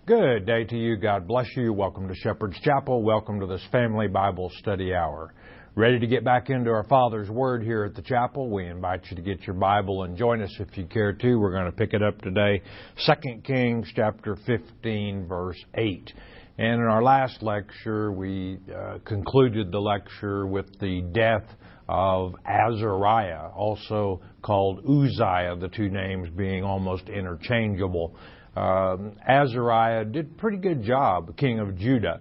Good day to you. God bless you. Welcome to Shepherd's Chapel. Welcome to this Family Bible Study Hour. Ready to get back into our Father's Word here at the chapel? We invite you to get your Bible and join us if you care to. We're going to pick it up today, 2 Kings chapter 15, verse 8. And in our last lecture, we concluded the lecture with the death of Azariah, also called Uzziah, the two names being almost interchangeable. Azariah did a pretty good job, king of Judah,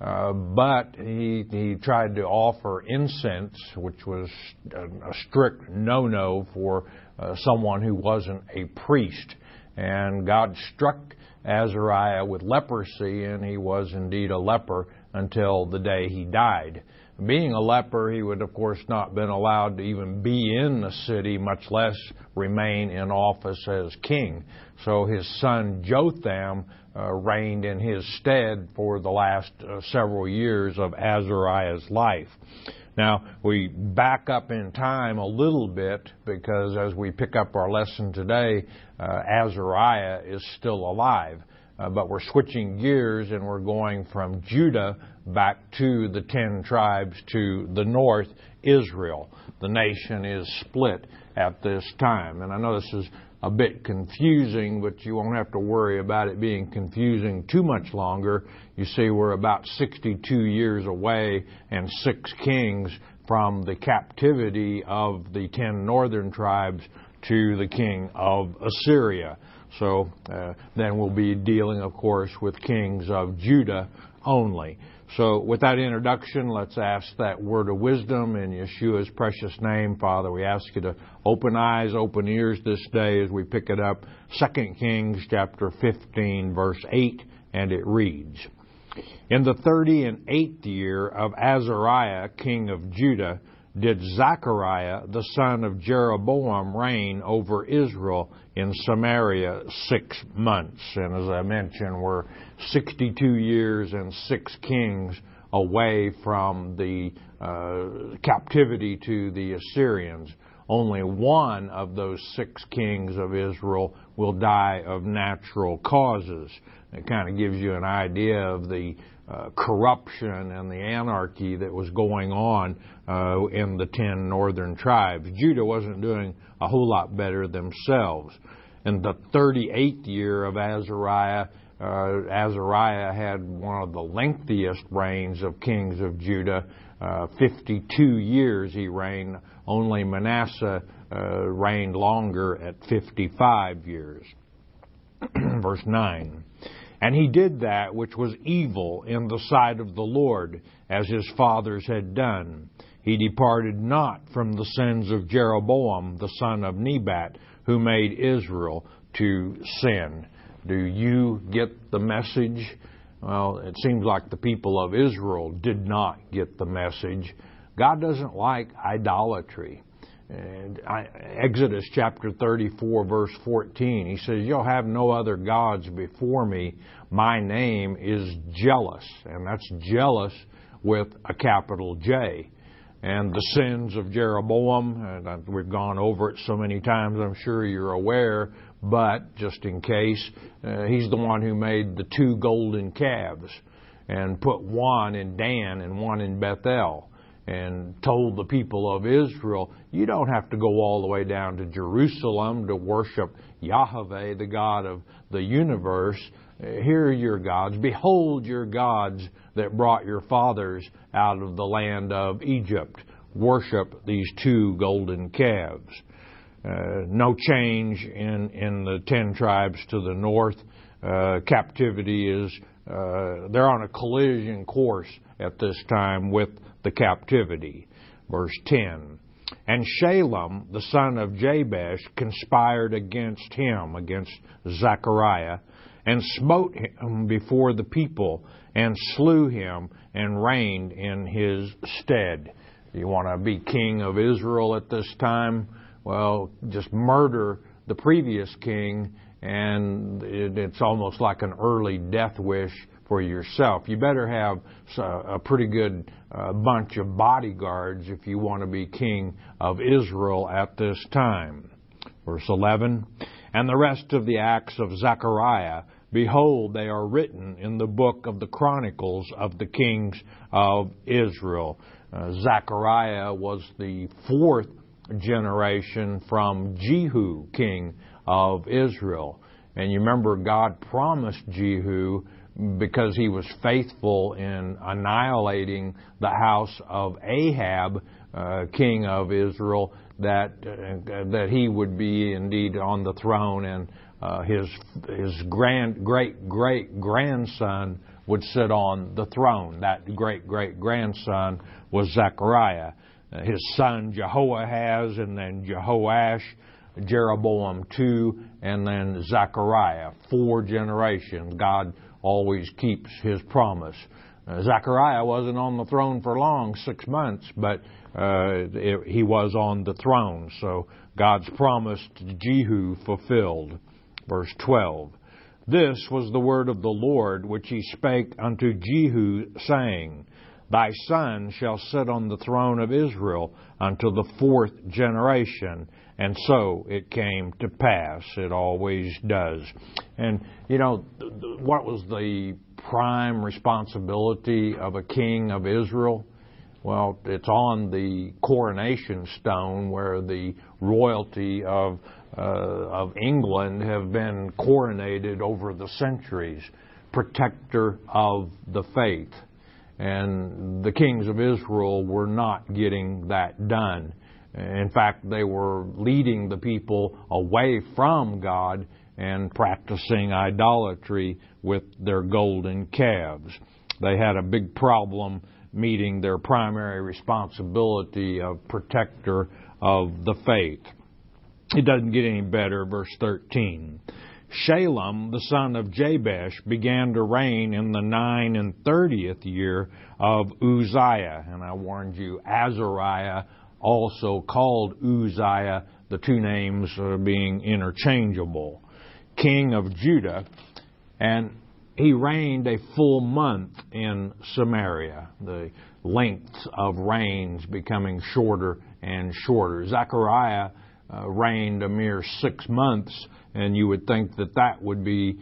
but he tried to offer incense, which was a strict no-no for someone who wasn't a priest. And God struck Azariah with leprosy, and he was indeed a leper until the day he died. Being a leper, he would, of course, not been allowed to even be in the city, much less remain in office as king. So his son Jotham reigned in his stead for the last several years of Azariah's life. Now, we back up in time a little bit because as we pick up our lesson today, Azariah is still alive. But we're switching gears and we're going from Judah back to the 10 tribes to the north, Israel. The nation is split at this time. And I know this is a bit confusing, but you won't have to worry about it being confusing too much longer. You see, we're about 62 years away and 6 kings from the captivity of the 10 northern tribes to the king of Assyria. So then we'll be dealing, of course, with kings of Judah only. So with that introduction, let's ask that word of wisdom in Yeshua's precious name. Father, we ask you to open eyes, open ears this day as we pick it up. 2 Kings chapter 15, verse 8, and it reads, In the 38th year of Azariah, king of Judah, did Zechariah, the son of Jeroboam, reign over Israel in Samaria 6 months. And as I mentioned, we're 62 years and 6 kings away from the captivity to the Assyrians. Only one of those 6 kings of Israel will die of natural causes. It kind of gives you an idea of the corruption and the anarchy that was going on in the 10 northern tribes. Judah wasn't doing a whole lot better themselves. In the 38th year of Azariah, Azariah had one of the lengthiest reigns of kings of Judah. 52 years he reigned. Only Manasseh reigned longer at 55 years. Verse 9. And he did that which was evil in the sight of the Lord, as his fathers had done. He departed not from the sins of Jeroboam, the son of Nebat, who made Israel to sin. Do you get the message? Well, it seems like the people of Israel did not get the message. God doesn't like idolatry. Exodus chapter 34, verse 14, he says, You'll have no other gods before me. My name is jealous. And that's jealous with a capital J. And the sins of Jeroboam, and we've gone over it so many times, I'm sure you're aware, but just in case, he's the one who made the 2 golden calves and put one in Dan and one in Bethel. And told the people of Israel, you don't have to go all the way down to Jerusalem to worship Yahweh, the God of the universe. Here are your gods. Behold your gods that brought your fathers out of the land of Egypt. Worship these 2 golden calves. No change in the 10 tribes to the north. Captivity is, they're on a collision course at this time with the captivity. Verse 10. And Shalem, the son of Jabesh, conspired against him, against Zechariah, and smote him before the people, and slew him, and reigned in his stead. You want to be king of Israel at this time? Well, just murder the previous king, and it's almost like an early death wish for yourself. You better have a pretty good bunch of bodyguards if you want to be king of Israel at this time. Verse 11, And the rest of the acts of Zechariah, behold, they are written in the book of the Chronicles of the kings of Israel. Zechariah was the fourth generation from Jehu, king of Israel. And you remember God promised Jehu, because he was faithful in annihilating the house of Ahab, king of Israel, that he would be indeed on the throne, and his great-great-grandson would sit on the throne. That great-great-grandson was Zechariah. His son Jehoahaz, and then Jehoash, Jeroboam II, and then Zechariah. 4 generations. God always keeps His promise. Zechariah wasn't on the throne for long, 6 months, but he was on the throne. So God's promise to Jehu fulfilled. Verse 12. This was the word of the Lord which He spake unto Jehu, saying, Thy son shall sit on the throne of Israel until the 4th generation. And so it came to pass. It always does. And, what was the prime responsibility of a king of Israel? Well, it's on the coronation stone where the royalty of England have been coronated over the centuries. Protector of the faith. And the kings of Israel were not getting that done. In fact, they were leading the people away from God and practicing idolatry with their golden calves. They had a big problem meeting their primary responsibility of protector of the faith. It doesn't get any better. Verse 13. Shalem, the son of Jabesh, began to reign in the 39th year of Uzziah. And I warned you, Azariah, also called Uzziah, the two names being interchangeable. King of Judah, and he reigned a full month in Samaria. The lengths of reigns becoming shorter and shorter. Zechariah reigned a mere 6 months, and you would think that would be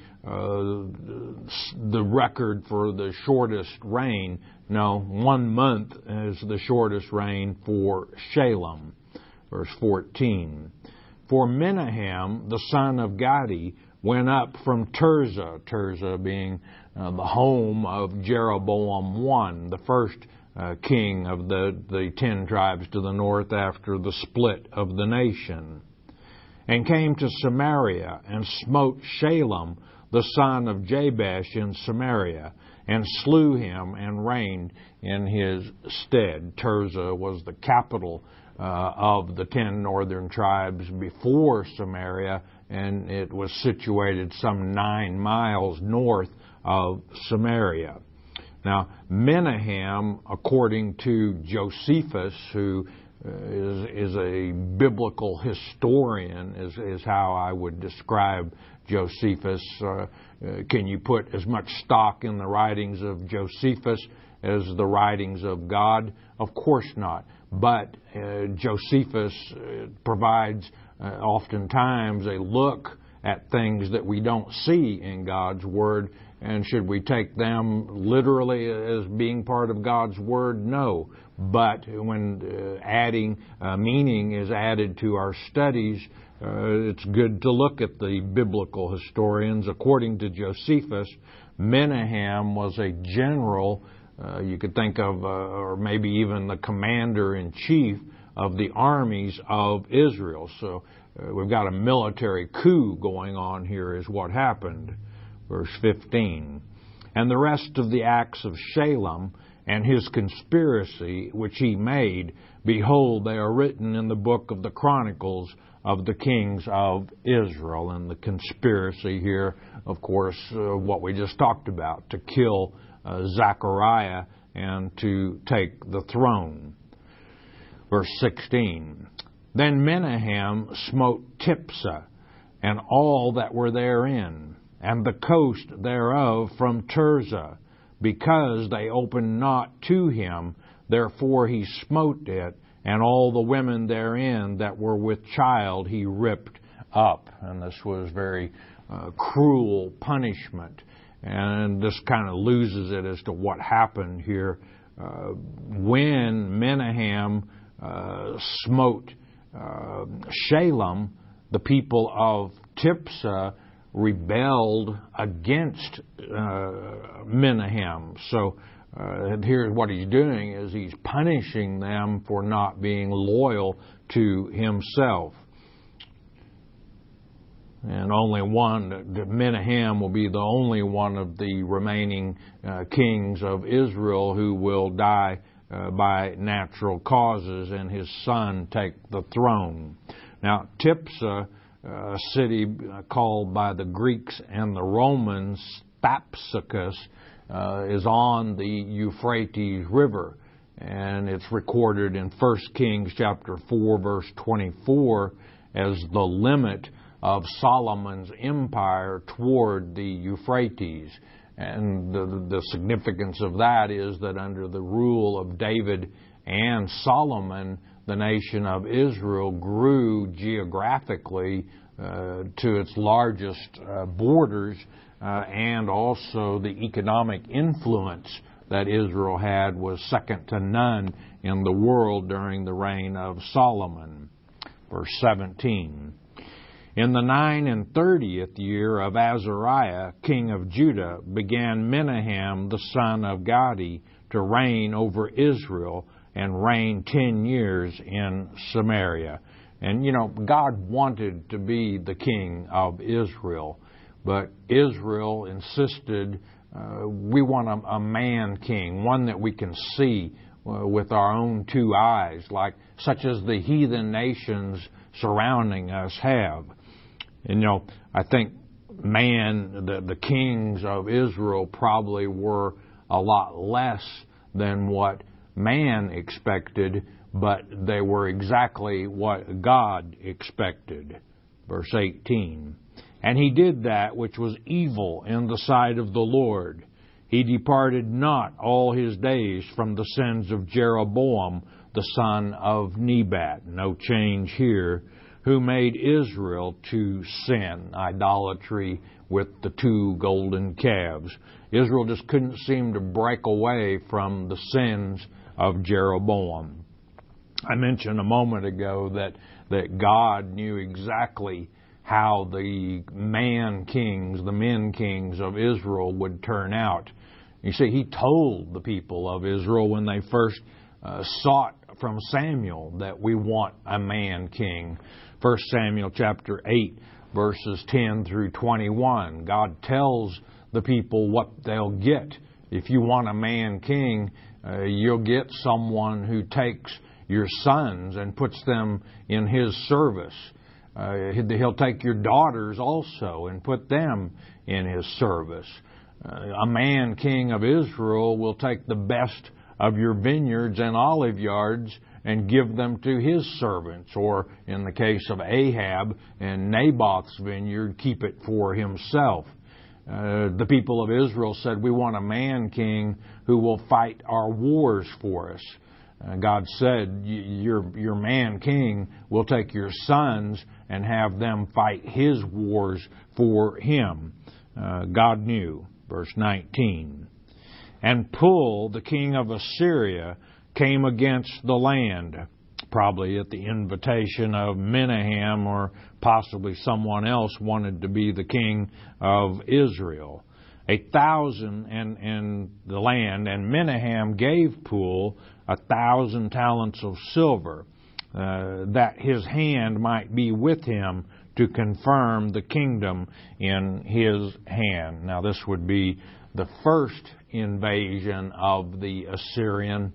the record for the shortest reign. No, 1 month is the shortest reign for Shalem. Verse 14. For Menahem, the son of Gadi, went up from Tirzah, Tirzah being the home of Jeroboam I, the first king of the 10 tribes to the north after the split of the nation, and came to Samaria, and smote Shalem, the son of Jabesh, in Samaria, and slew him, and reigned in his stead. Tirzah was the capital of the 10 northern tribes before Samaria, and it was situated some 9 miles north of Samaria. Now, Menahem, according to Josephus, who is a biblical historian, is how I would describe Josephus. Can you put as much stock in the writings of Josephus as the writings of God? Of course not. But Josephus provides oftentimes a look at things that we don't see in God's Word. And should we take them literally as being part of God's Word? No. But when adding meaning is added to our studies, it's good to look at the biblical historians. According to Josephus, Menahem was a general, you could think of, or maybe even the commander-in-chief of the armies of Israel. So we've got a military coup going on here is what happened. Verse 15. And the rest of the acts of Shalem and his conspiracy which he made, behold, they are written in the book of the Chronicles of the kings of Israel. And the conspiracy here, of course, what we just talked about, to kill Zechariah and to take the throne. Verse 16. Then Menahem smote Tiphsah and all that were therein, and the coast thereof from Tirzah, because they opened not to him, therefore he smote it, and all the women therein that were with child he ripped up. And this was very cruel punishment. And this kind of loses it as to what happened here. When Menahem smote Shalem, the people of Tiphsah rebelled against Menahem. So here's what he's doing, is he's punishing them for not being loyal to himself. And only one, Menahem will be the only one of the remaining kings of Israel who will die by natural causes, and his son take the throne. Now, Tiphsah, a city called by the Greeks and the Romans Thapsacus, is on the Euphrates River, and it's recorded in 1 Kings chapter 4, verse 24, as the limit of Solomon's empire toward the Euphrates. And the significance of that is that under the rule of David and Solomon, the nation of Israel grew geographically to its largest borders, and also the economic influence that Israel had was second to none in the world during the reign of Solomon. Verse 17. In the 39th year of Azariah, king of Judah, began Menahem the son of Gadi to reign over Israel, and reigned 10 years in Samaria. And God wanted to be the king of Israel, but Israel insisted, we want a man king, one that we can see with our own two eyes, such as the heathen nations surrounding us have. And I think the kings of Israel probably were a lot less than what man expected, but they were exactly what God expected. Verse 18. And he did that which was evil in the sight of the Lord. He departed not all his days from the sins of Jeroboam, the son of Nebat. No change here. Who made Israel to sin, idolatry with the 2 golden calves. Israel just couldn't seem to break away from the sins of Jeroboam. I mentioned a moment ago that God knew exactly how the men kings of Israel would turn out. You see, he told the people of Israel when they first sought from Samuel that we want a man king. 1 Samuel chapter 8, verses 10 through 21. God tells the people what they'll get. If you want a man king, you'll get someone who takes your sons and puts them in his service. He'll take your daughters also and put them in his service. A man king of Israel will take the best of your vineyards and olive yards and give them to his servants, or in the case of Ahab and Naboth's vineyard, keep it for himself. The people of Israel said, we want a man king who will fight our wars for us. God said, your man king will take your sons and have them fight his wars for him. God knew. Verse 19. And Pul, the king of Assyria, came against the land, probably at the invitation of Menahem, or possibly someone else wanted to be the king of Israel. 1,000 in the land, and Menahem gave Pul 1,000 talents of silver, that his hand might be with him to confirm the kingdom in his hand. Now this would be the first invasion of the Assyrian,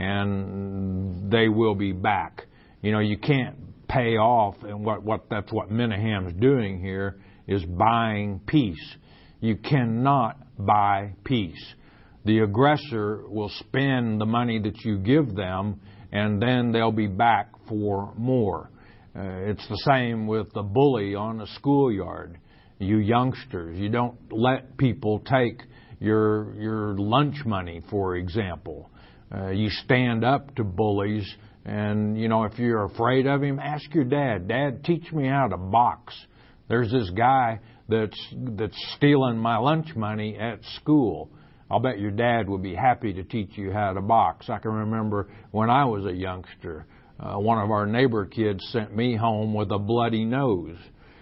and they will be back. You can't pay off, and that's what Menahem's doing here, is buying peace. You cannot buy peace. The aggressor will spend the money that you give them, and then they'll be back for more. It's the same with the bully on a schoolyard. You youngsters, you don't let people take your lunch money, for example. You stand up to bullies, and if you're afraid of him, ask your dad. Dad, teach me how to box. There's this guy that's stealing my lunch money at school. I'll bet your dad would be happy to teach you how to box. I can remember when I was a youngster, one of our neighbor kids sent me home with a bloody nose,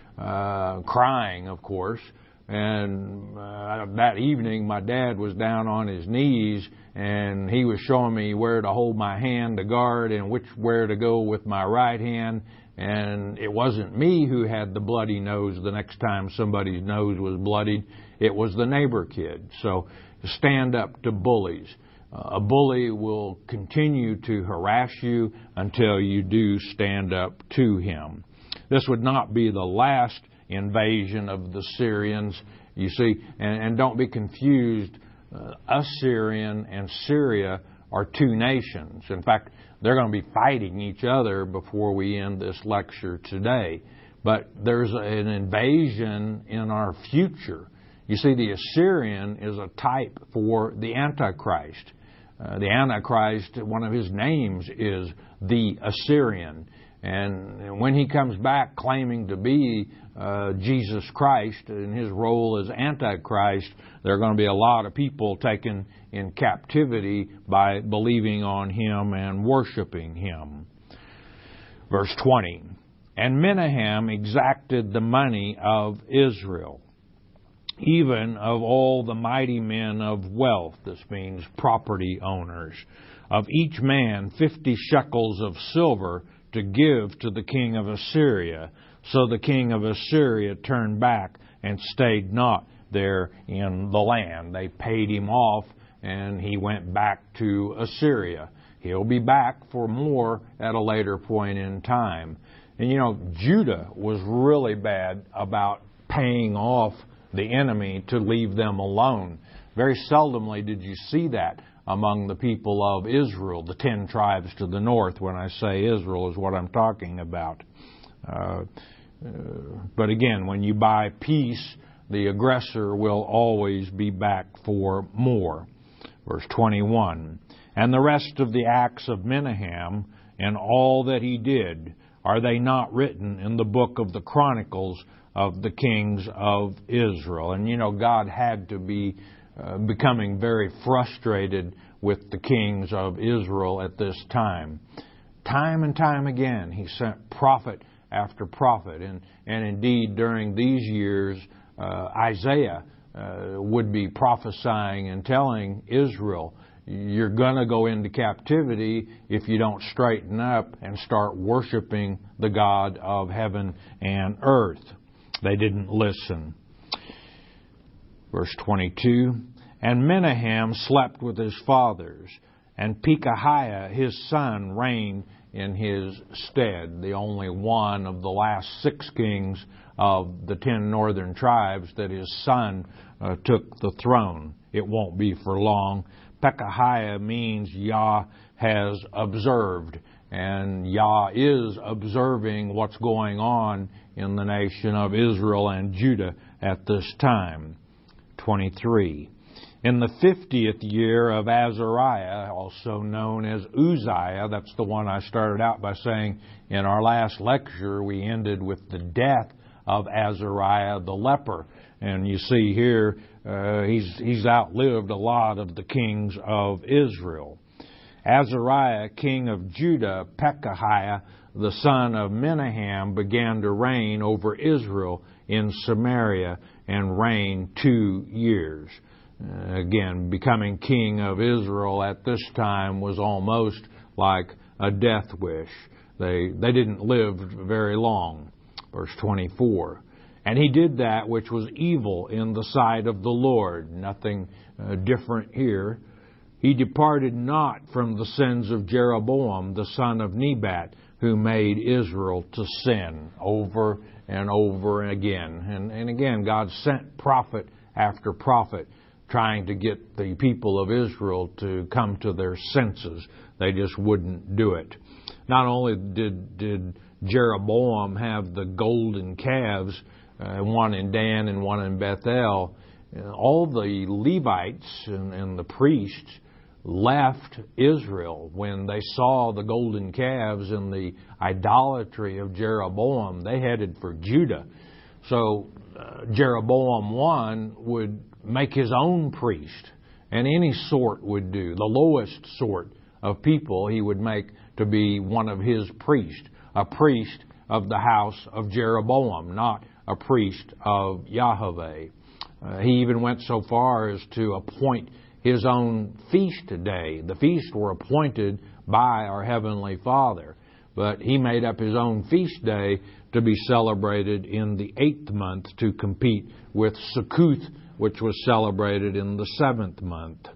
crying, of course. And that evening, my dad was down on his knees, and he was showing me where to hold my hand to guard and where to go with my right hand. And it wasn't me who had the bloody nose the next time somebody's nose was bloodied. It was the neighbor kid. So stand up to bullies. A bully will continue to harass you until you do stand up to him. This would not be the last invasion of the Syrians, you see, and don't be confused. Assyrian and Syria are two nations. In fact, they're going to be fighting each other before we end this lecture today. But there's an invasion in our future. You see, the Assyrian is a type for the Antichrist. The Antichrist, one of his names is the Assyrian. And when he comes back claiming to be Jesus Christ in his role as Antichrist, there are going to be a lot of people taken in captivity by believing on him and worshiping him. Verse 20, and Menahem exacted the money of Israel, even of all the mighty men of wealth, this means property owners, of each man 50 shekels of silver to give to the king of Assyria. So the king of Assyria turned back and stayed not there in the land. They paid him off, and he went back to Assyria. He'll be back for more at a later point in time. And you know, Judah was really bad about paying off the enemy to leave them alone. Very seldomly did you see that among the people of Israel, the 10 tribes to the north. When I say Israel is what I'm talking about. But again, when you buy peace, the aggressor will always be back for more. Verse 21, and the rest of the acts of Menahem and all that he did, are they not written in the book of the Chronicles of the kings of Israel? And you know, God had to be becoming very frustrated with the kings of Israel at this time. Time and time again, he sent prophet after prophet. And indeed, during these years, Isaiah would be prophesying and telling Israel, you're going to go into captivity if you don't straighten up and start worshiping the God of heaven and earth. They didn't listen. Verse 22, and Menahem slept with his fathers, and Pekahiah his son reigned in his stead, the only one of the last 6 kings of the 10 northern tribes that his son took the throne. It won't be for long. Pekahiah means Yah has observed, and Yah is observing what's going on in the nation of Israel and Judah at this time. 23. In the 50th year of Azariah, also known as Uzziah, that's the one I started out by saying in our last lecture, we ended with the death of Azariah the leper. And you see here, he's outlived a lot of the kings of Israel. Azariah, king of Judah, Pekahiah, the son of Menahem, began to reign over Israel in Samaria and reigned 2 years. Again, becoming king of Israel at this time was almost like a death wish. They didn't live very long. Verse 24. And he did that which was evil in the sight of the Lord. Nothing different here. He departed not from the sins of Jeroboam, the son of Nebat, who made Israel to sin over and over again. And again, God sent prophet after prophet trying to get the people of Israel to come to their senses. They just wouldn't do it. Not only did Jeroboam have the golden calves, one in Dan and one in Bethel, all the Levites and the priests left Israel when they saw the golden calves and the idolatry of Jeroboam. They headed for Judah. So Jeroboam I would make his own priest, and any sort would do. The lowest sort of people he would make to be one of his priests, a priest of the house of Jeroboam, not a priest of Yahweh. He even went so far as to appoint his own feast day. The feasts were appointed by our Heavenly Father, but he made up his own feast day to be celebrated in the 8th month to compete with Sukkot, which was celebrated in the 7th month.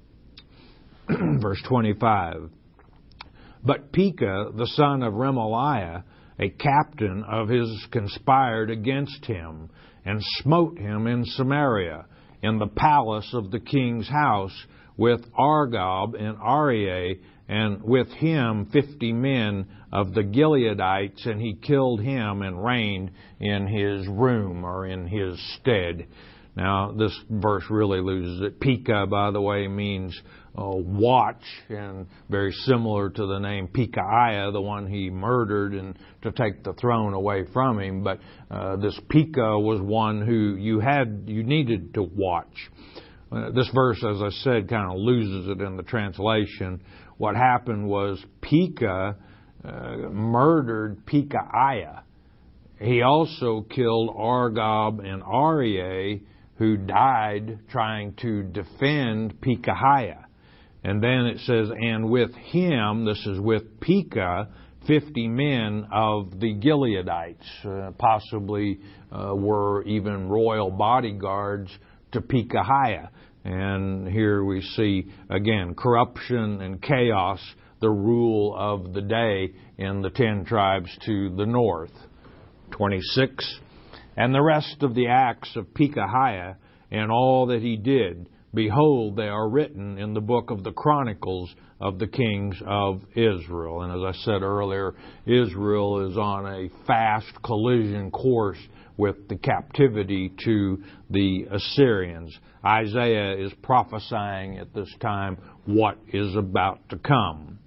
Verse 25. But Pekah, the son of Remaliah, a captain of his, conspired against him, and smote him in Samaria, in the palace of the king's house, with Argob and Arieh, and with him 50 men of the Gileadites, and he killed him and reigned in his room, or in his stead. Now, this verse really loses it. Pekah, by the way, means watch, and very similar to the name Pekahiah, the one he murdered and to take the throne away from him. But this Pekah was one who you needed to watch. This verse, as I said, kind of loses it in the translation. What happened was Pekah murdered Pekahiah. He also killed Argob and Arieh, who died trying to defend Pekahiah. And then it says, and with him, this is with Pekah, 50 men of the Gileadites, possibly were even royal bodyguards to Pekahiah. And here we see, again, corruption and chaos, the rule of the day in the 10 tribes to the north. 26. And the rest of the acts of Pekahiah and all that he did, behold, they are written in the book of the Chronicles of the kings of Israel. And as I said earlier, Israel is on a fast collision course with the captivity to the Assyrians. Isaiah is prophesying at this time what is about to come.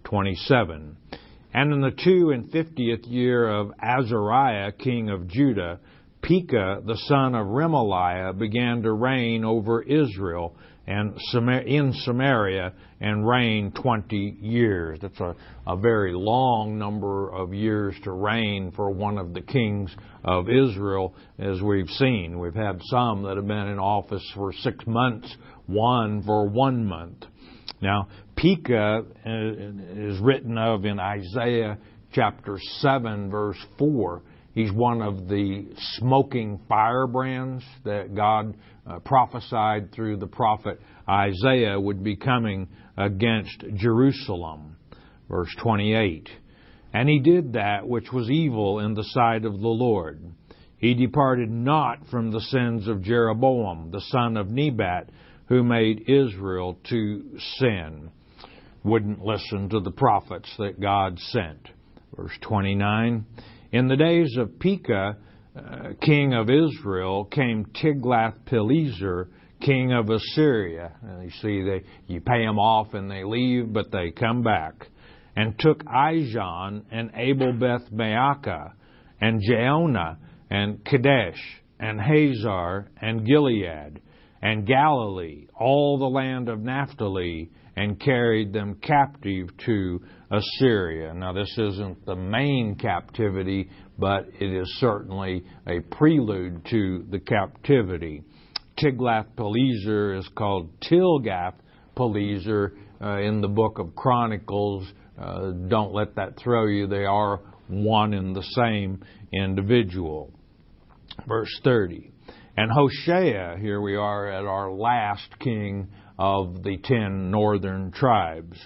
27. And in the 52nd year of Azariah, king of Judah, Pekah, the son of Remaliah, began to reign over Israel and in Samaria, and reigned 20 years. That's a very long number of years to reign for one of the kings of Israel, as we've seen. We've had some that have been in office for 6 months, one for 1 month. Now, Pekah is written of in Isaiah chapter 7, verse 4. He's one of the smoking firebrands that God prophesied through the prophet Isaiah would be coming against Jerusalem. Verse 28. And he did that which was evil in the sight of the Lord. He departed not from the sins of Jeroboam, the son of Nebat, who made Israel to sin. Wouldn't listen to the prophets that God sent. Verse 29. In the days of Pekah, king of Israel, came Tiglath-Pileser, king of Assyria. And you see, you pay them off and they leave, but they come back. And took Ijon and Abel-Beth-Maacah, and Jaonah, and Kadesh, and Hazar, and Gilead, and Galilee, all the land of Naphtali, and carried them captive to Assyria. Now, this isn't the main captivity, but it is certainly a prelude to the captivity. Tiglath-Pileser is called Tilgath-Pileser in the book of Chronicles. Don't let that throw you. They are one and the same individual. Verse 30. And Hoshea, here we are at our last king of the 10 northern tribes.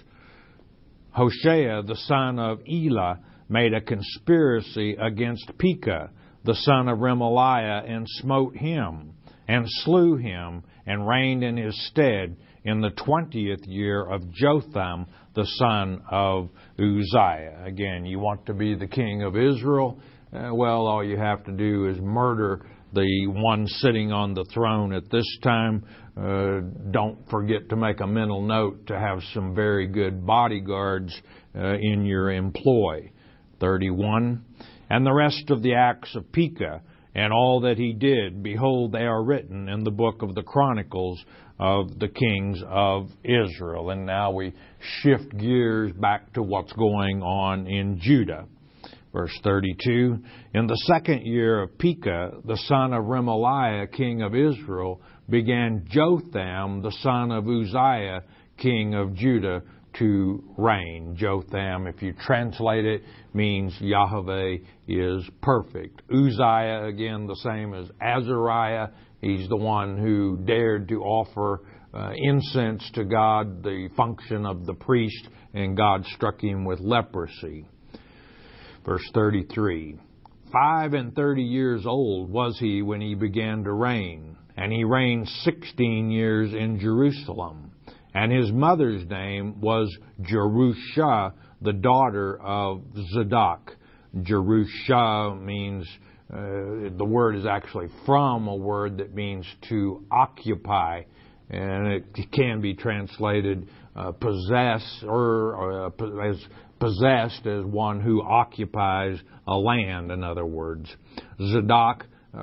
Hoshea, the son of Elah, made a conspiracy against Pekah, the son of Remaliah, and smote him, and slew him, and reigned in his stead in the 20th year of Jotham, the son of Uzziah. Again, you want to be the king of Israel? Well, all you have to do is murder the one sitting on the throne at this time. Don't forget to make a mental note to have some very good bodyguards in your employ. 31. And the rest of the acts of Pekah, and all that he did, behold, they are written in the book of the Chronicles of the kings of Israel. And now we shift gears back to what's going on in Judah. Verse 32, in the 2nd year of Pekah, the son of Remaliah, king of Israel, began Jotham, the son of Uzziah, king of Judah, to reign. Jotham, if you translate it, means Yahweh is perfect. Uzziah, again, the same as Azariah. He's the one who dared to offer incense to God, the function of the priest, and God struck him with leprosy. Verse 33, 35 years old was he when he began to reign, and he reigned 16 years in Jerusalem. And his mother's name was Jerusha, the daughter of Zadok. Jerusha means, the word is actually from a word that means to occupy, and it can be translated possess, or as possessed as one who occupies a land, in other words. Zadok,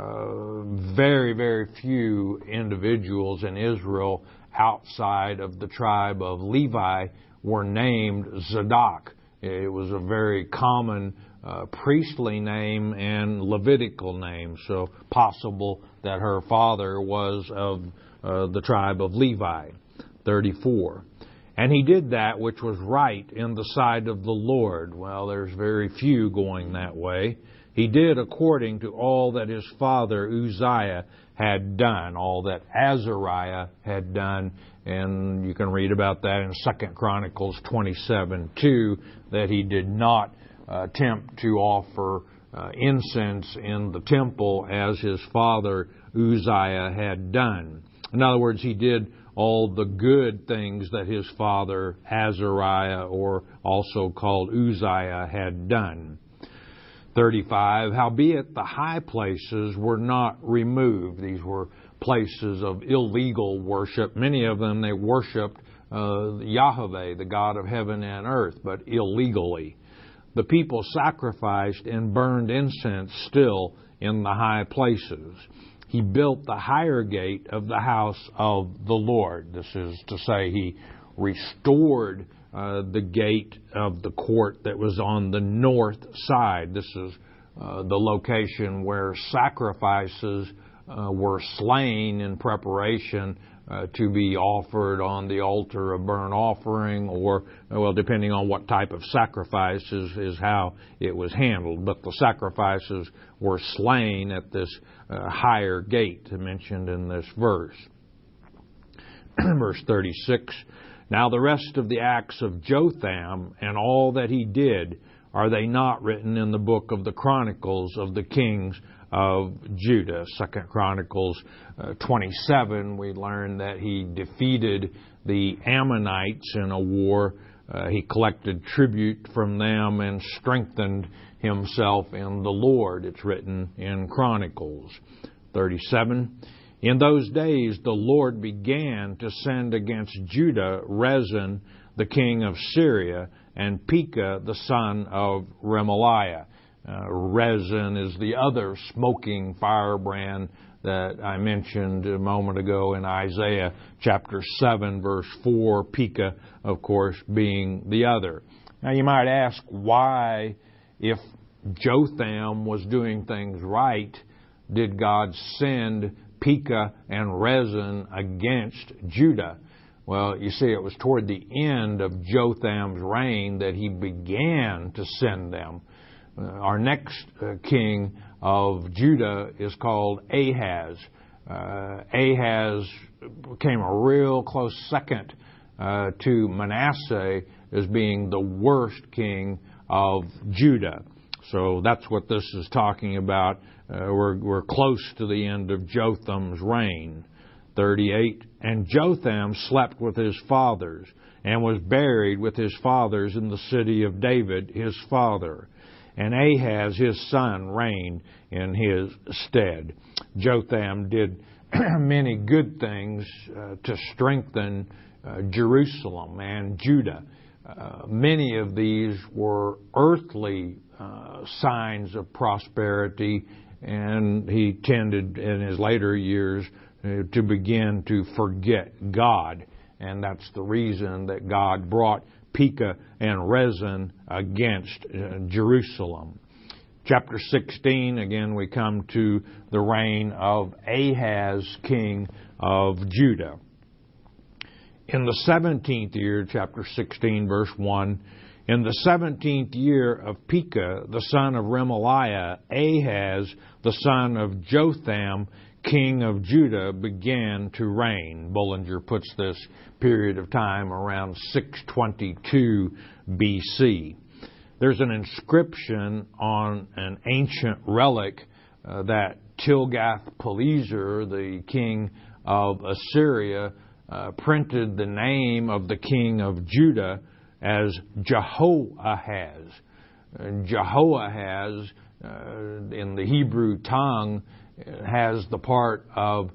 very, very few individuals in Israel outside of the tribe of Levi were named Zadok. It was a very common priestly name and Levitical name, so possible that her father was of the tribe of Levi. 34. And he did that which was right in the sight of the Lord. Well, there's very few going that way. He did according to all that his father Uzziah had done, all that Azariah had done, and you can read about that in 2 Chronicles 27:2, that he did not attempt to offer incense in the temple as his father Uzziah had done. In other words, he did all the good things that his father Azariah, or also called Uzziah, had done. 35, howbeit the high places were not removed. These were places of illegal worship. Many of them, they worshiped Yahweh, the God of heaven and earth, but illegally. The people sacrificed and burned incense still in the high places. He built the higher gate of the house of the Lord. This is to say, he restored the gate of the court that was on the north side. This is the location where sacrifices were slain in preparation to be offered on the altar of burnt offering, or, well, depending on what type of sacrifices is how it was handled. But the sacrifices were slain at this higher gate mentioned in this verse. Verse 36, now the rest of the acts of Jotham and all that he did, are they not written in the book of the Chronicles of the kings of Judah? 2 Chronicles 27, we learn that he defeated the Ammonites in a war. He collected tribute from them and strengthened himself in the Lord. It's written in Chronicles. 37, in those days the Lord began to send against Judah Rezin, the king of Syria, and Pekah, the son of Remaliah. Rezin is the other smoking firebrand that I mentioned a moment ago in Isaiah chapter 7, verse 4, Pekah, of course, being the other. Now you might ask, why, if Jotham was doing things right, did God send Pekah and Rezin against Judah? Well, you see, it was toward the end of Jotham's reign that he began to send them. Our next king of Judah is called Ahaz. Ahaz came a real close second to Manasseh as being the worst king of Judah. So that's what this is talking about. We're close to the end of Jotham's reign. 38, and Jotham slept with his fathers, and was buried with his fathers in the city of David, his father. And Ahaz, his son, reigned in his stead. Jotham did many good things to strengthen Jerusalem and Judah. Many of these were earthly signs of prosperity and he tended in his later years to begin to forget God. And that's the reason that God brought Pekah and Rezin against Jerusalem. Chapter 16, again, we come to the reign of Ahaz, king of Judah. In the 17th year, chapter 16, verse 1, in the 17th year of Pekah, the son of Remaliah, Ahaz, the son of Jotham, king of Judah, began to reign. Bullinger puts this period of time around 622 BC. There's an inscription on an ancient relic that Tilgath-Pileser, the king of Assyria, printed the name of the king of Judah as Jehoahaz. Jehoahaz, in the Hebrew tongue, has the part of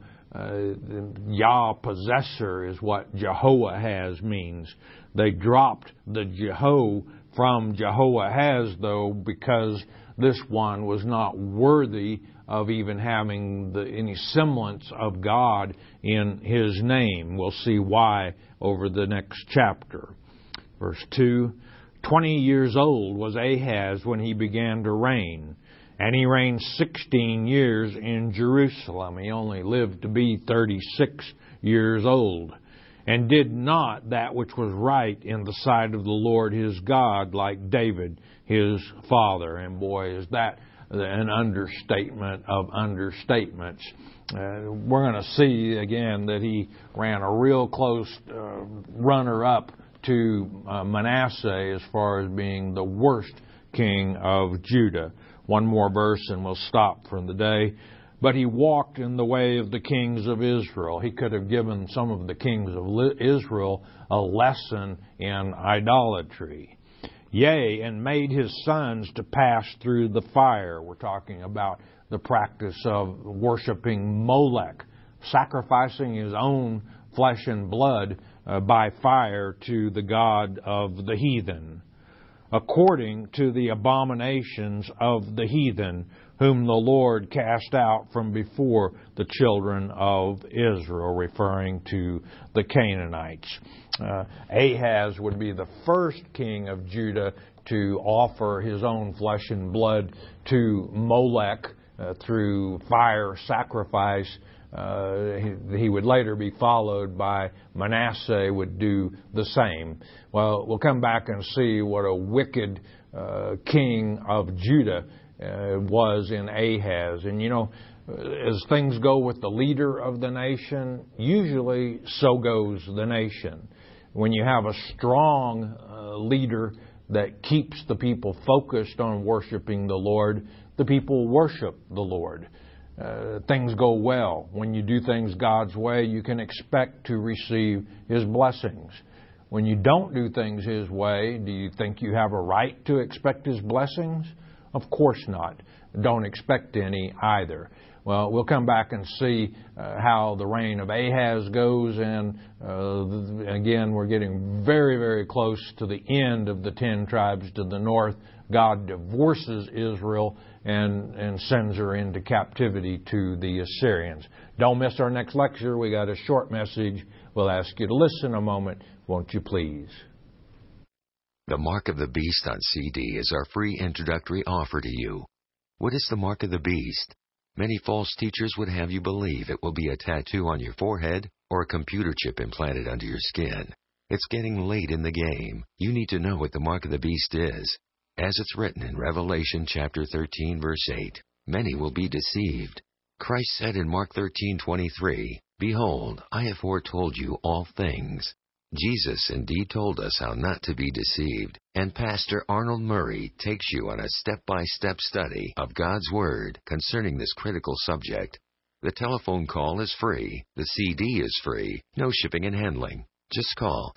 Yah possessor, is what Jehoahaz means. They dropped the Jeho from Jehoahaz, though, because this one was not worthy of even having any semblance of God in his name. We'll see why over the next chapter. Verse 2, 20 years old was Ahaz when he began to reign, and he reigned 16 years in Jerusalem. He only lived to be 36 years old, and did not that which was right in the sight of the Lord his God, like David his father. And boy, is that an understatement of understatements. We're going to see again that he ran a real close runner-up to Manasseh as far as being the worst king of Judah. One more verse and we'll stop for the day. But he walked in the way of the kings of Israel. He could have given some of the kings of Israel a lesson in idolatry. Yea, and made his sons to pass through the fire. We're talking about the practice of worshiping Molech, sacrificing his own flesh and blood by fire to the god of the heathen, according to the abominations of the heathen, whom the Lord cast out from before the children of Israel, referring to the Canaanites. Ahaz would be the first king of Judah to offer his own flesh and blood to Molech through fire sacrifice. He would later be followed by Manasseh, would do the same. Well, we'll come back and see what a wicked king of Judah was in Ahaz. And you know, as things go with the leader of the nation, usually so goes the nation. When you have a strong leader that keeps the people focused on worshiping the Lord, the people worship the Lord. Things go well. When you do things God's way, you can expect to receive His blessings. When you don't do things His way, do you think you have a right to expect His blessings? Of course not. Don't expect any either. Well, we'll come back and see how the reign of Ahaz goes, and again, we're getting very, very close to the end of the 10 tribes to the north. God divorces Israel and sends her into captivity to the Assyrians. Don't miss our next lecture. We got a short message. We'll ask you to listen a moment, won't you please? The Mark of the Beast on CD is our free introductory offer to you. What is the Mark of the Beast? Many false teachers would have you believe it will be a tattoo on your forehead or a computer chip implanted under your skin. It's getting late in the game. You need to know what the Mark of the Beast is. As it's written in Revelation chapter 13, verse 8, many will be deceived. Christ said in Mark 13:23, Behold, I have foretold you all things. Jesus indeed told us how not to be deceived, and Pastor Arnold Murray takes you on a step-by-step study of God's Word concerning this critical subject. The telephone call is free. The CD is free. No shipping and handling. Just call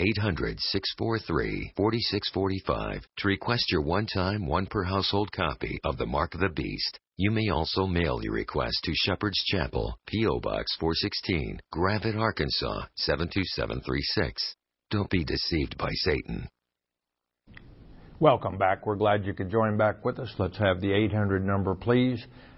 800-643-4645 to request your one-time, one-per-household copy of The Mark of the Beast. You may also mail your request to Shepherd's Chapel, P.O. Box 416, Gravette, Arkansas 72736. Don't be deceived by Satan. Welcome back. We're glad you could join back with us. Let's have the 800 number, please.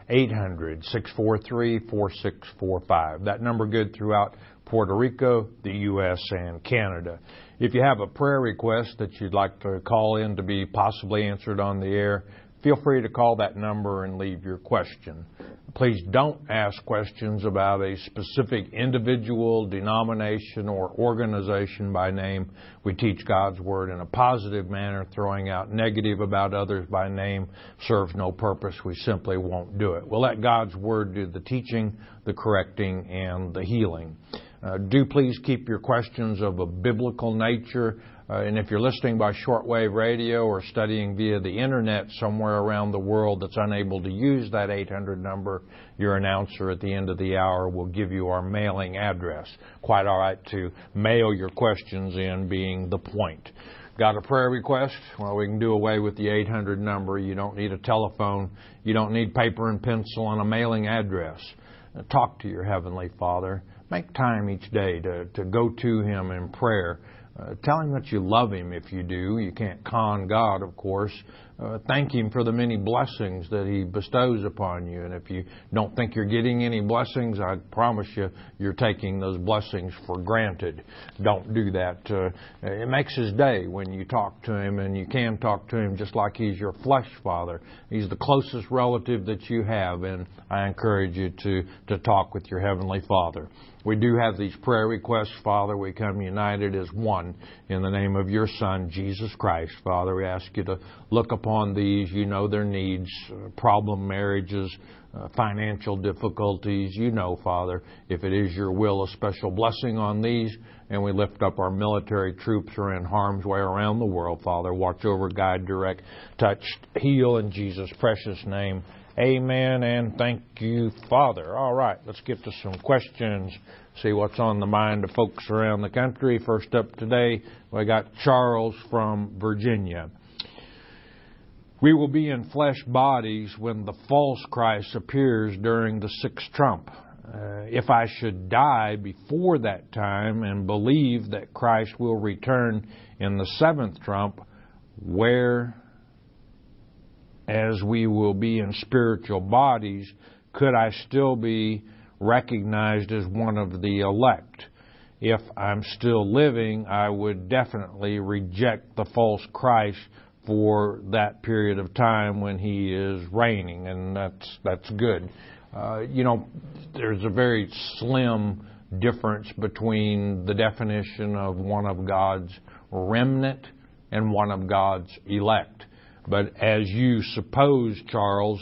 800-643-4645. That number good throughout Puerto Rico, the U.S., and Canada. If you have a prayer request that you'd like to call in to be possibly answered on the air, feel free to call that number and leave your question. Please don't ask questions about a specific individual, denomination, or organization by name. We teach God's Word in a positive manner. Throwing out negative about others by name serves no purpose. We simply won't do it. We'll let God's Word do the teaching, the correcting, and the healing. Do please keep your questions of a biblical nature. And if you're listening by shortwave radio or studying via the Internet somewhere around the world that's unable to use that 800 number, your announcer at the end of the hour will give you our mailing address. Quite all right to mail your questions in, being the point. Got a prayer request? Well, we can do away with the 800 number. You don't need a telephone. You don't need paper and pencil and a mailing address. Talk to your Heavenly Father. Make time each day to go to Him in prayer. Tell Him that you love Him if you do. You can't con God, of course. Thank Him for the many blessings that He bestows upon you. And if you don't think you're getting any blessings, I promise you, you're taking those blessings for granted. Don't do that. It makes His day when you talk to Him, and you can talk to Him just like He's your flesh father. He's the closest relative that you have, and I encourage you to talk with your Heavenly Father. We do have these prayer requests, Father. We come united as one in the name of your Son, Jesus Christ. Father, we ask you to look upon these. You know their needs, problem marriages, financial difficulties. You know, Father, if it is your will, a special blessing on these. And we lift up our military troops who are in harm's way around the world, Father. Watch over, guide, direct, touch, heal in Jesus' precious name. Amen, and thank you, Father. All right, let's get to some questions, see what's on the mind of folks around the country. First up today, we got Charles from Virginia. We will be in flesh bodies when the false Christ appears during the sixth trump. If I should die before that time and believe that Christ will return in the seventh trump, as we will be in spiritual bodies, could I still be recognized as one of the elect? If I'm still living, I would definitely reject the false Christ for that period of time when he is reigning, and that's good. There's a very slim difference between the definition of one of God's remnant and one of God's elect. But as you suppose, Charles,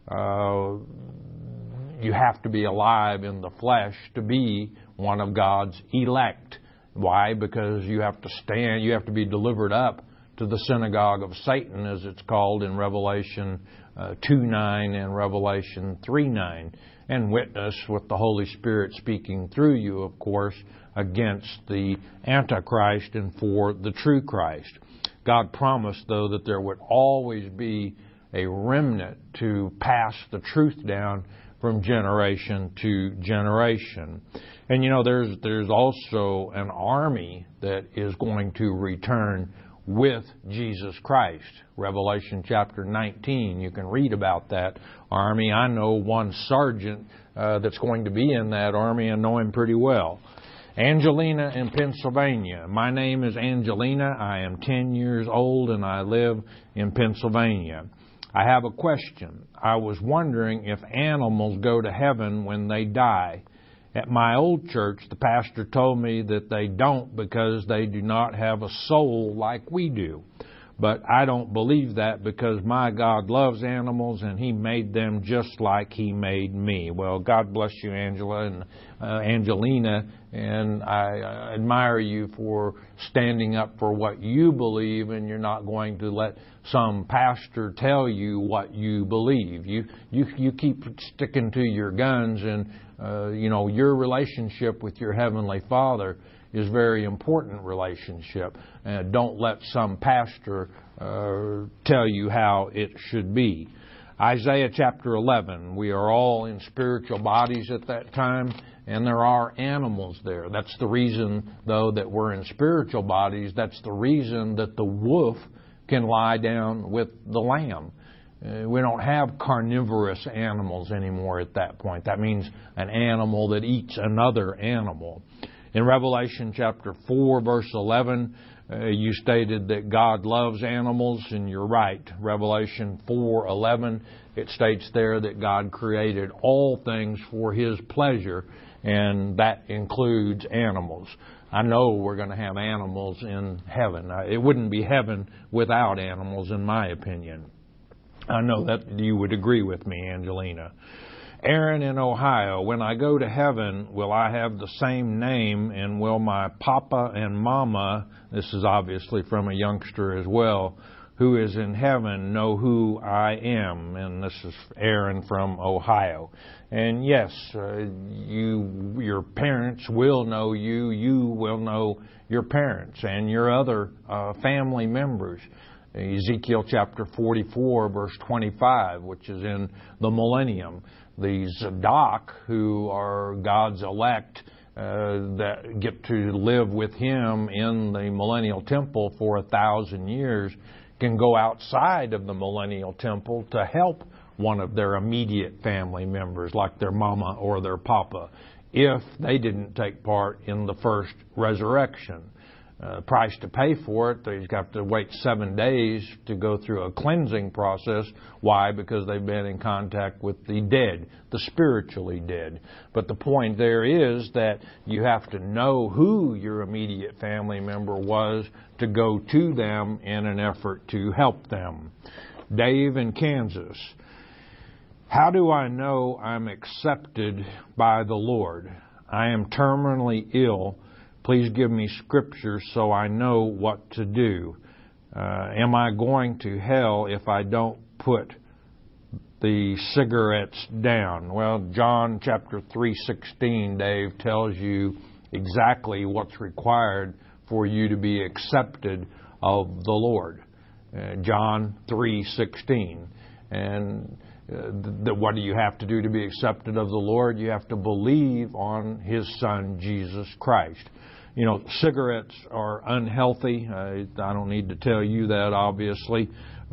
you have to be alive in the flesh to be one of God's elect. Why? Because you have to be delivered up to the synagogue of Satan, as it's called in Revelation 2:9 and Revelation 3:9, and witness with the Holy Spirit speaking through you, of course, against the Antichrist and for the true Christ. God promised, though, that there would always be a remnant to pass the truth down from generation to generation. And there's also an army that is going to return with Jesus Christ. Revelation chapter 19, you can read about that army. I know one sergeant that's going to be in that army and know him pretty well. Angelina in Pennsylvania. My name is Angelina. I am 10 years old and I live in Pennsylvania. I have a question. I was wondering if animals go to heaven when they die. At my old church, the pastor told me that they don't because they do not have a soul like we do. But I don't believe that because my God loves animals and He made them just like He made me. Well, God bless you, Angela and Angelina, and I admire you for standing up for what you believe, and you're not going to let some pastor tell you what you believe. You keep sticking to your guns, and your relationship with your Heavenly Father is a very important relationship. Don't let some pastor tell you how it should be. Isaiah chapter 11, we are all in spiritual bodies at that time, and there are animals there. That's the reason, though, that we're in spiritual bodies. That's the reason that the wolf can lie down with the lamb. We don't have carnivorous animals anymore at that point. That means an animal that eats another animal. In Revelation chapter 4, verse 11, you stated that God loves animals, and you're right. Revelation 4:11, it states there that God created all things for His pleasure, and that includes animals. I know we're going to have animals in heaven. It wouldn't be heaven without animals, in my opinion. I know that you would agree with me, Angelina. Aaron in Ohio, when I go to heaven, will I have the same name, and will my papa and mama, this is obviously from a youngster as well, who is in heaven, know who I am? And this is Aaron from Ohio. And yes, your parents will know you. You will know your parents and your other family members. Ezekiel chapter 44, verse 25, which is in the millennium. The Zadok, who are God's elect, that get to live with Him in the millennial temple for 1,000 years, can go outside of the millennial temple to help one of their immediate family members, like their mama or their papa, if they didn't take part in the first resurrection. Price to pay for it, they've got to wait 7 days to go through a cleansing process. Why? Because they've been in contact with the dead, the spiritually dead. But the point there is that you have to know who your immediate family member was to go to them in an effort to help them. Dave in Kansas. How do I know I'm accepted by the Lord? I am terminally ill. Please give me scripture so I know what to do. Am I going to hell if I don't put the cigarettes down? Well, John chapter 3:16, Dave, tells you exactly what's required for you to be accepted of the Lord. John 3:16. And what do you have to do to be accepted of the Lord? You have to believe on His Son, Jesus Christ. You know, cigarettes are unhealthy. I don't need to tell you that, obviously.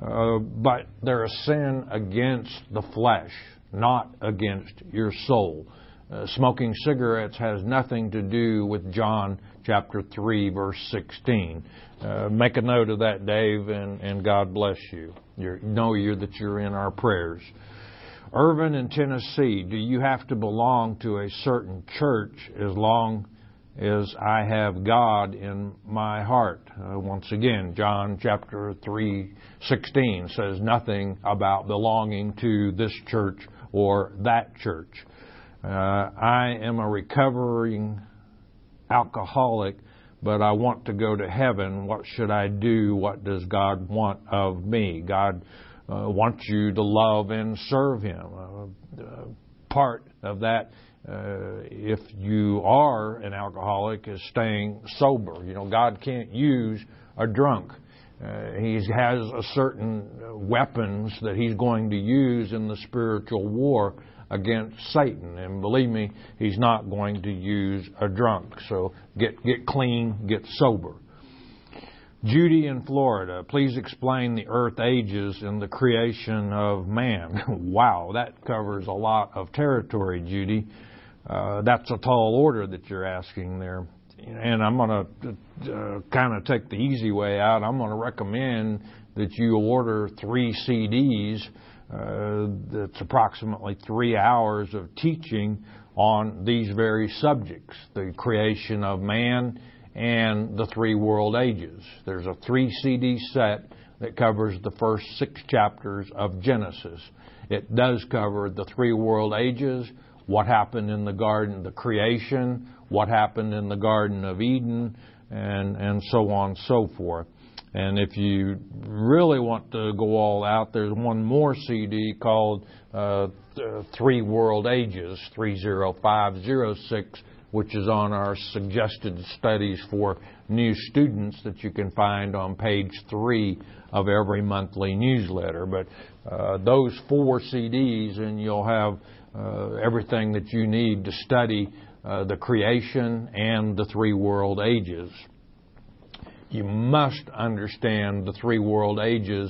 But they're a sin against the flesh, not against your soul. Smoking cigarettes has nothing to do with John chapter 3, verse 16. Make a note of that, Dave, and God bless you. That you're in our prayers. Irvin in Tennessee, do you have to belong to a certain church as long as I have God in my heart? Once again, John chapter 3:16 says nothing about belonging to this church or that church. I am a recovering alcoholic, but I want to go to heaven. What should I do? What does God want of me? God wants you to love and serve Him. Part of that, if you are an alcoholic, is staying sober. You know, God can't use a drunk. He has a certain weapons that He's going to use in the spiritual war against Satan. And believe me, He's not going to use a drunk. So get clean, get sober. Judy in Florida, please explain the earth ages and the creation of man. Wow, that covers a lot of territory, Judy. That's a tall order that you're asking there. And I'm going to kind of take the easy way out. I'm going to recommend that you order 3 CDs. That's approximately 3 hours of teaching on these very subjects, the creation of man and the 3 world ages. There's a 3 CD set that covers the first 6 chapters of Genesis. It does cover the 3 world ages, what happened in the garden, the creation, what happened in the Garden of Eden, and so on and so forth. And if you really want to go all out, there's one more CD called 3 World Ages, 30506, which is on our suggested studies for new students that you can find on page 3 of every monthly newsletter. But those 4 CDs, and you'll have everything that you need to study the creation and the 3 world ages. You must understand the 3 world ages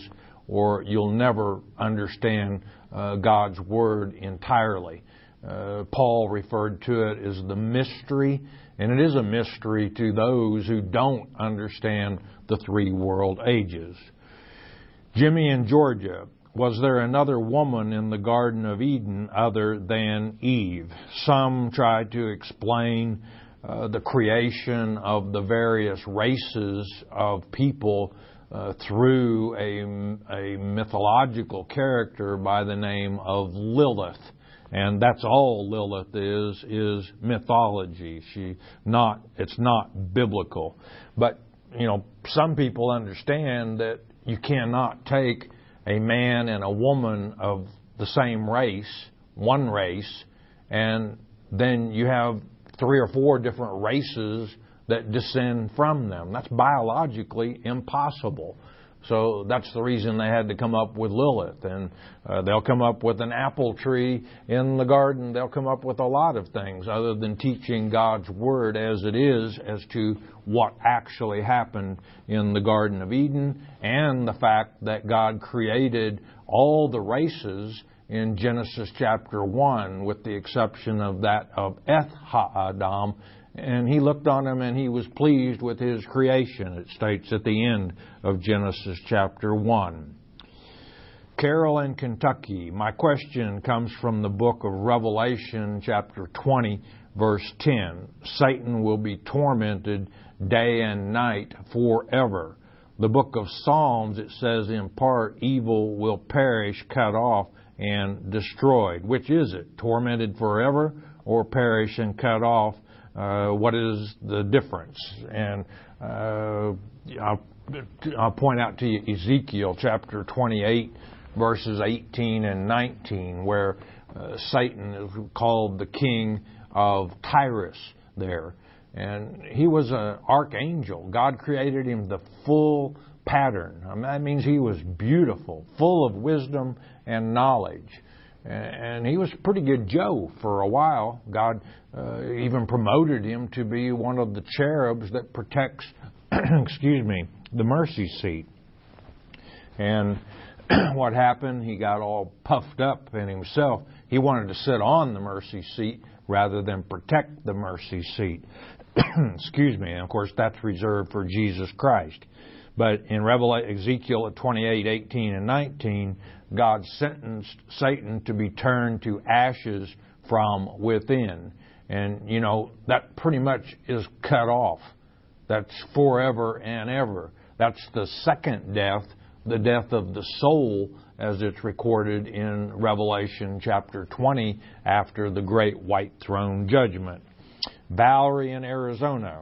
or you'll never understand God's Word entirely. Paul referred to it as the mystery, and it is a mystery to those who don't understand the three world ages. Jimmy in Georgia, was there another woman in the Garden of Eden other than Eve? Some try to explain the creation of the various races of people through a mythological character by the name of Lilith. And that's all Lilith is mythology. It's not biblical. But, some people understand that you cannot take a man and a woman of the same race, one race, and then you have 3 or 4 different races that descend from them. That's biologically impossible. So that's the reason they had to come up with Lilith. And they'll come up with an apple tree in the garden. They'll come up with a lot of things other than teaching God's Word as it is as to what actually happened in the Garden of Eden and the fact that God created all the races in Genesis chapter 1 with the exception of that of Eth HaAdam. And he looked on him and he was pleased with his creation, it states at the end of Genesis chapter 1. Carol in Kentucky, my question comes from the book of Revelation chapter 20, verse 10. Satan will be tormented day and night forever. The book of Psalms, it says in part, evil will perish, cut off, and destroyed. Which is it? Tormented forever or perish and cut off? What is the difference? And I'll point out to you Ezekiel chapter 28, verses 18 and 19, where Satan is called the king of Tyrus there. And he was an archangel. God created him the full pattern. That means he was beautiful, full of wisdom and knowledge. And he was pretty good Joe for a while. God even promoted him to be one of the cherubs that protects, the mercy seat. And what happened? He got all puffed up in himself. He wanted to sit on the mercy seat rather than protect the mercy seat. And of course, that's reserved for Jesus Christ. But in Ezekiel 28, 18, and 19, God sentenced Satan to be turned to ashes from within. And, that pretty much is cut off. That's forever and ever. That's the second death, the death of the soul, as it's recorded in Revelation chapter 20 after the great white throne judgment. Valerie in Arizona.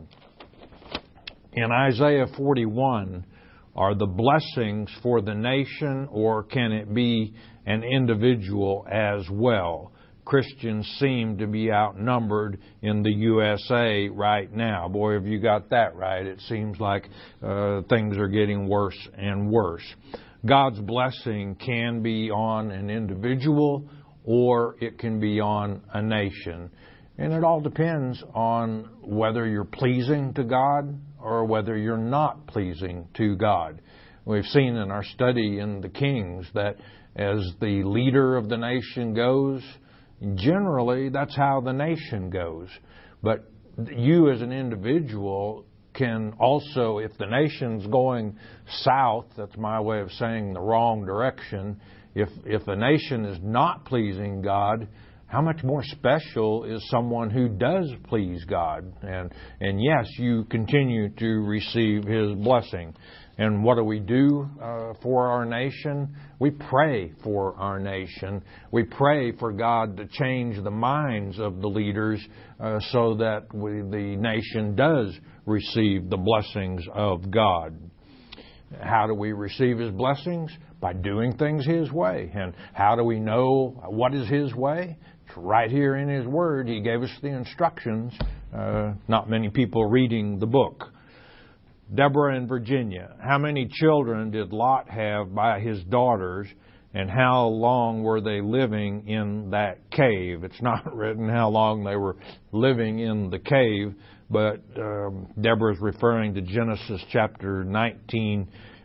In Isaiah 41, are the blessings for the nation, or can it be an individual as well? Christians seem to be outnumbered in the USA right now. Boy, have you got that right. It seems like things are getting worse and worse. God's blessing can be on an individual, or it can be on a nation. And it all depends on whether you're pleasing to God or whether you're not pleasing to God. We've seen in our study in the Kings that as the leader of the nation goes, generally that's how the nation goes. But you as an individual can also, if the nation's going south, that's my way of saying the wrong direction, if a nation is not pleasing God, how much more special is someone who does please God? And yes, you continue to receive His blessing. And what do we do for our nation? We pray for our nation. We pray for God to change the minds of the leaders so that the nation does receive the blessings of God. How do we receive His blessings? By doing things His way. And how do we know what is His way? It's right here in His Word. He gave us the instructions. Not many people reading the book. Deborah in Virginia. How many children did Lot have by his daughters, and how long were they living in that cave? It's not written how long they were living in the cave, but Deborah is referring to Genesis chapter 19,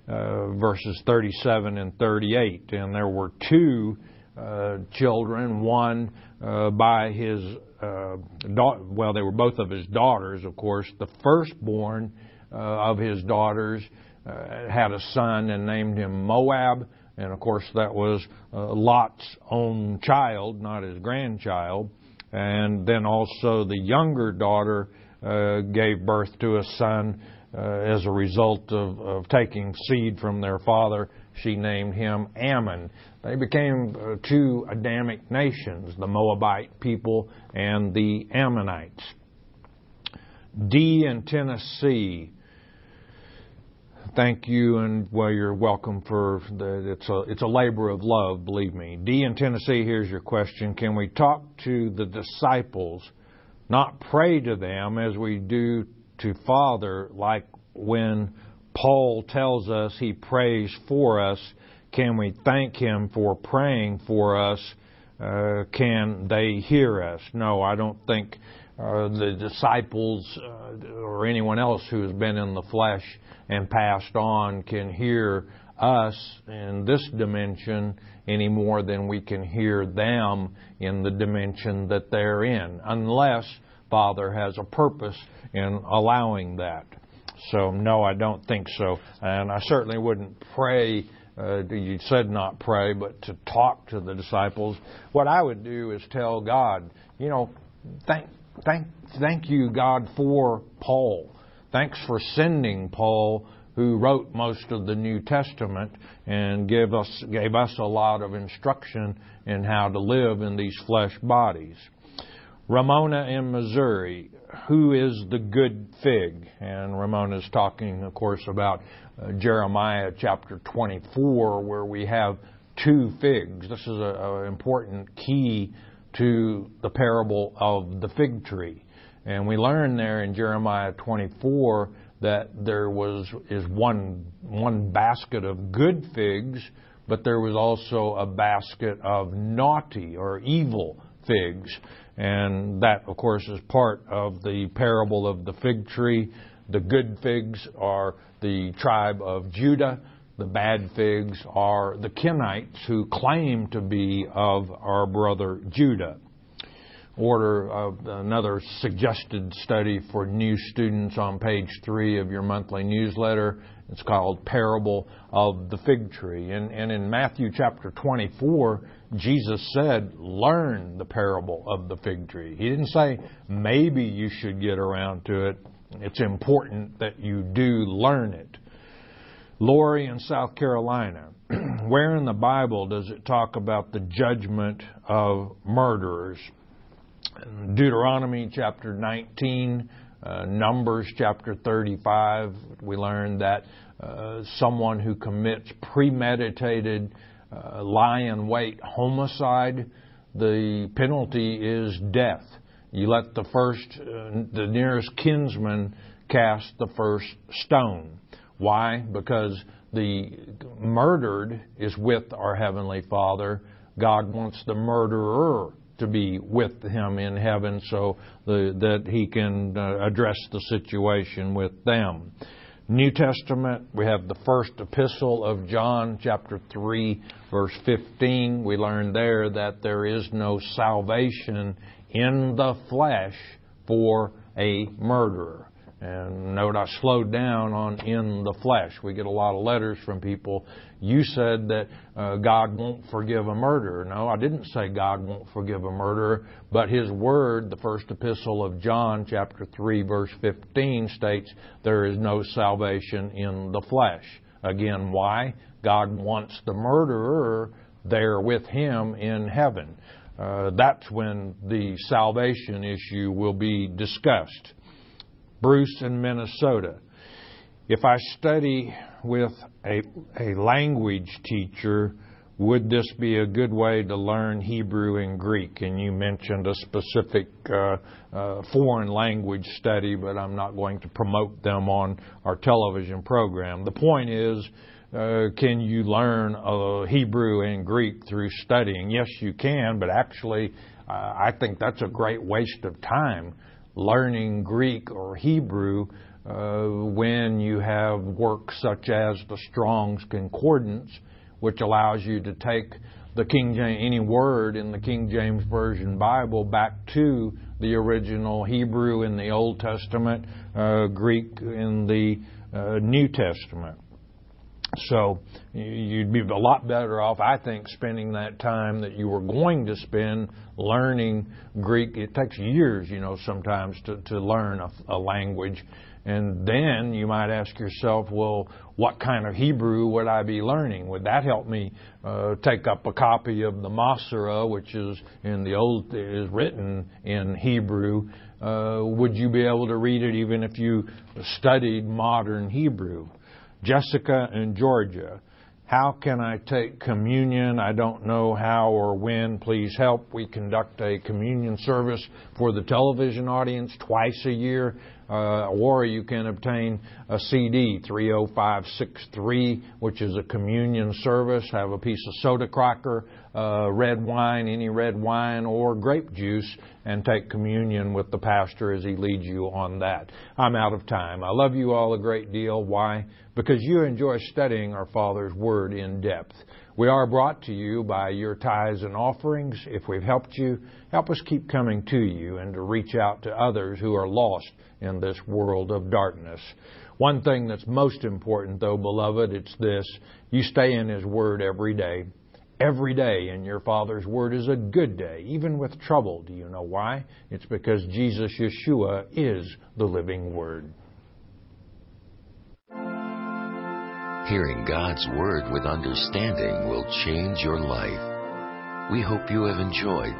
verses 37 and 38. And there were two children, one by his well, they were both of his daughters, of course. The firstborn of his daughters had a son and named him Moab, and of course that was Lot's own child, not his grandchild. And then also the younger daughter gave birth to a son as a result of taking seed from their father. She named him Ammon. They became two Adamic nations, the Moabite people and the Ammonites. D in Tennessee. Thank you, and well, you're welcome for it's a labor of love, believe me. D in Tennessee, here's your question. Can we talk to the disciples, not pray to them as we do to Father, like when Paul tells us he prays for us? Can we thank him for praying for us? Can they hear us? No, I don't think the disciples or anyone else who has been in the flesh and passed on can hear us in this dimension any more than we can hear them in the dimension that they're in, unless Father has a purpose in allowing that. So, no, I don't think so. And I certainly wouldn't pray. You said not pray, but to talk to the disciples. What I would do is tell God, thank you, God, for Paul. Thanks for sending Paul, who wrote most of the New Testament and gave us a lot of instruction in how to live in these flesh bodies. Ramona in Missouri, who is the good fig? And Ramona's talking, of course, about Jeremiah chapter 24, where we have two figs. This is an important key to the parable of the fig tree. And we learn there in Jeremiah 24 that there is one basket of good figs, but there was also a basket of naughty or evil figs. And that, of course, is part of the parable of the fig tree. The good figs are the tribe of Judah. The bad figs are the Kenites, who claim to be of our brother Judah. Order of another suggested study for new students on page 3 of your monthly newsletter. It's called Parable of the Fig Tree. And in Matthew chapter 24, Jesus said, learn the parable of the fig tree. He didn't say maybe you should get around to it. It's important that you do learn it. Lori in South Carolina, where in the Bible does it talk about the judgment of murderers? Deuteronomy chapter 19, Numbers chapter 35, we learn that someone who commits premeditated lie-in-wait homicide, the penalty is death. You let the nearest kinsman cast the first stone. Why? Because the murdered is with our Heavenly Father. God wants the murderer to be with him in heaven so that he can address the situation with them. New Testament, we have the first epistle of John, chapter 3, verse 15. We learn there that there is no salvation in the flesh for a murderer. And note I slowed down on in the flesh. We get a lot of letters from people. You said that God won't forgive a murderer. No, I didn't say God won't forgive a murderer, but His Word, the first epistle of John, chapter 3, verse 15, states there is no salvation in the flesh. Again, why? God wants the murderer there with Him in heaven. That's when the salvation issue will be discussed. Bruce in Minnesota. If I study with a language teacher, would this be a good way to learn Hebrew and Greek? And you mentioned a specific foreign language study, but I'm not going to promote them on our television program. The point is, can you learn Hebrew and Greek through studying? Yes, you can, but actually, I think that's a great waste of time. Learning Greek or Hebrew when you have works such as the Strong's Concordance, which allows you to take the King James, any word in the King James Version Bible back to the original Hebrew in the Old Testament, Greek in the New Testament. So you'd be a lot better off, I think, spending that time that you were going to spend learning Greek. It takes years, sometimes to learn a language. And then you might ask yourself, well, what kind of Hebrew would I be learning? Would that help me take up a copy of the Masora, which is is written in Hebrew? Would you be able to read it even if you studied modern Hebrew? Jessica in Georgia, how can I take communion? I don't know how or when. Please help. We conduct a communion service for the television audience twice a year, or you can obtain a CD, 30563, which is a communion service. Have a piece of soda cracker, red wine, any red wine, or grape juice, and take communion with the pastor as he leads you on that. I'm out of time. I love you all a great deal. Why? Because you enjoy studying our Father's Word in depth. We are brought to you by your tithes and offerings. If we've helped you, help us keep coming to you and to reach out to others who are lost in this world of darkness. One thing that's most important, though, beloved, it's this. You stay in His Word every day. Every day in your Father's Word is a good day, even with trouble. Do you know why? It's because Jesus, Yeshua, is the living Word. Hearing God's Word with understanding will change your life. We hope you have enjoyed